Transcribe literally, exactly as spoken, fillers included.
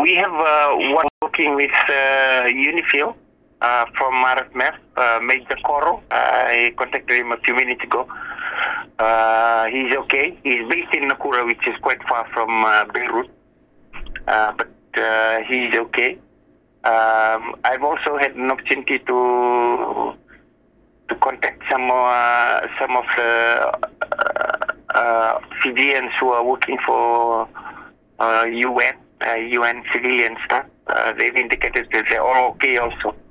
we have uh, one working with uh, Unifil uh, from R F M F, uh, Major Koro. I contacted him a few minutes ago. Uh, he's okay. He's based in Nakura, which is quite far from uh, Beirut, uh, but uh, he's okay. Um, I've also had an opportunity to to contact some uh, some of the uh, uh, Fijians who are working for uh, U N, uh, U N civilian staff. Uh, they've indicated that they're all okay also.